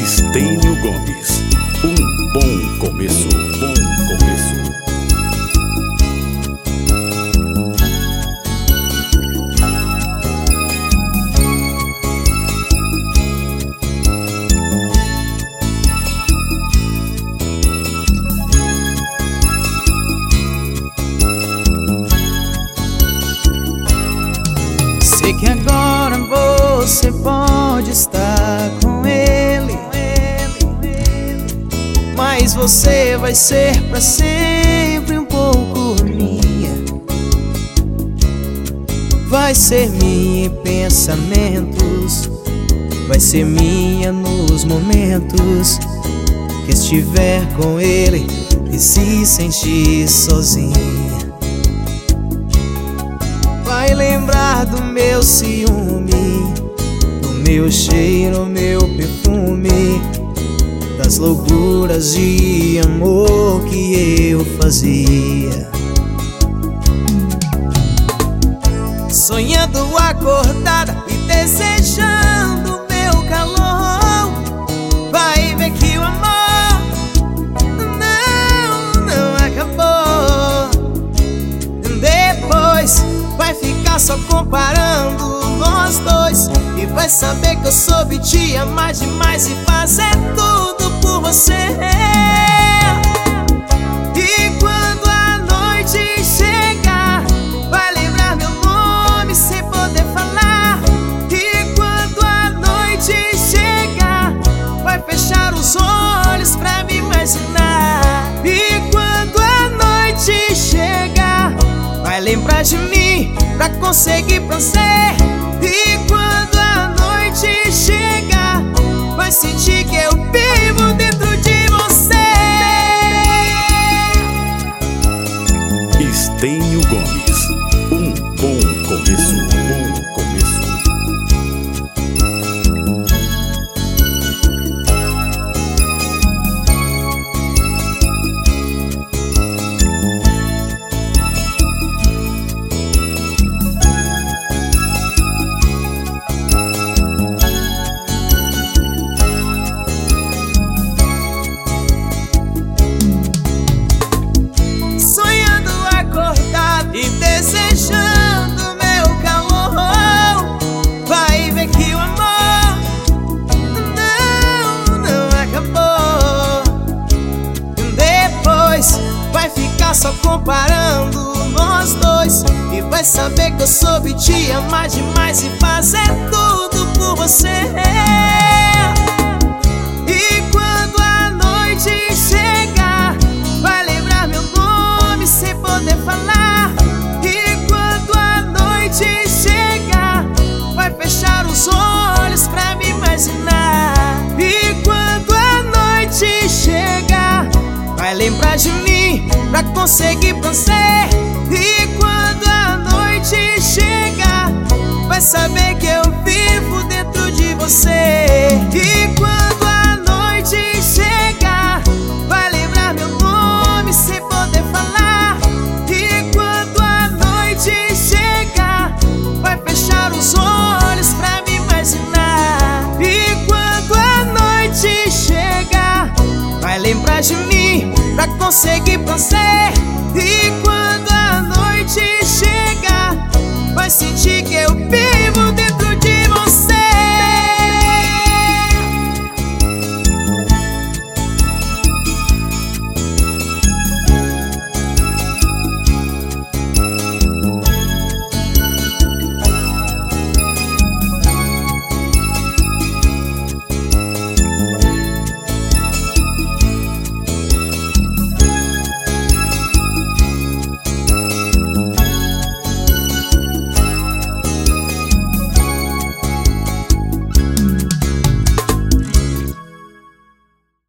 Estênio Gomes, um bom começo, bom começo. Sei que agora você pode estar com ele, mas você vai ser pra sempre um pouco minha. Vai ser minha em pensamentos, vai ser minha nos momentos que estiver com ele e se sentir sozinha. Vai lembrar do meu ciúme, do meu cheiro, meu perfume, das loucuras de amor que eu fazia. Sonhando acordada e desejando meu calor, vai ver que o amor não acabou. Depois vai ficar só comparando nós dois e vai saber que eu soube te amar demais e fazer tudo por você. E quando a noite chegar, vai lembrar meu nome sem poder falar. E quando a noite chegar, vai fechar os olhos pra me imaginar. E quando a noite chegar, vai lembrar de mim pra conseguir prazer. E quando a noite chegar, vai sentir que eu vivo dentro de você. Estênio Gomes, um bom começo, bom começo. E desejando meu calor, vai ver que o amor não acabou. Depois vai ficar só comparando nós dois e vai saber que eu soube te amar demais e fazer tudo por você. E quando a noite chegar, vai lembrar meu nome sem poder falar. Vai fechar os olhos pra me imaginar. E quando a noite chegar, vai lembrar de mim pra conseguir prazer. E quando a noite chegar, vai saber que eu vivo dentro de você. E quando a noite chegar, vai lembrar meu nome sem poder falar. E quando a noite chegar, vai fechar os olhos pra me imaginar. E quando a noite chegar, vai lembrar de mim pra conseguir prazer. E quando a noite chegar, vai sentir que eu